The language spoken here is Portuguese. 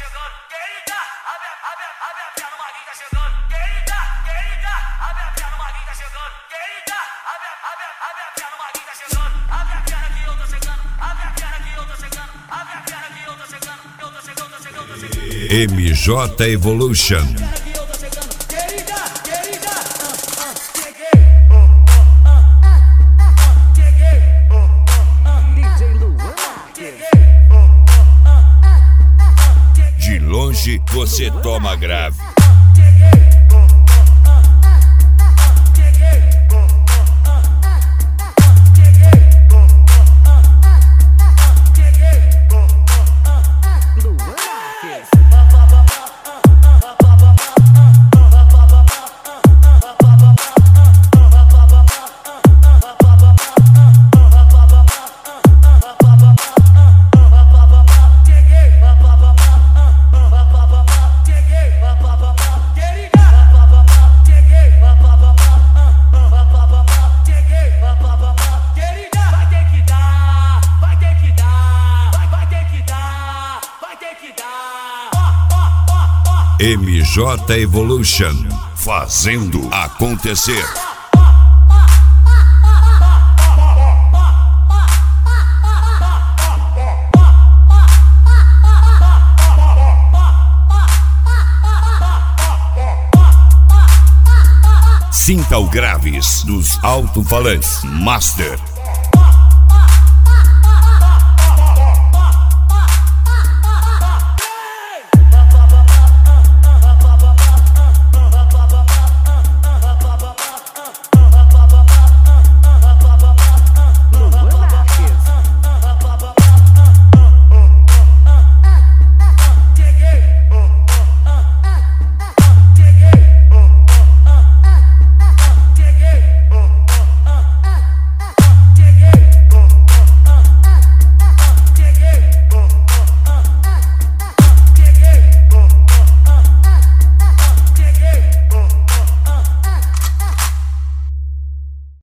chegando. Querida, a minha perna, o Maguinho tá chegando. Querida, a minha perna, o Maguinho tá chegando. Querida, a minha perna, o Maguinho tá chegando. A minha perna que eu tô chegando. A minha perna que eu tô chegando. A minha perna que eu tô chegando. Eu tô chegando. MJ Evolution. De longe você toma grave. MJ Evolution, fazendo acontecer. Sinta o graves dos alto-falantes Master.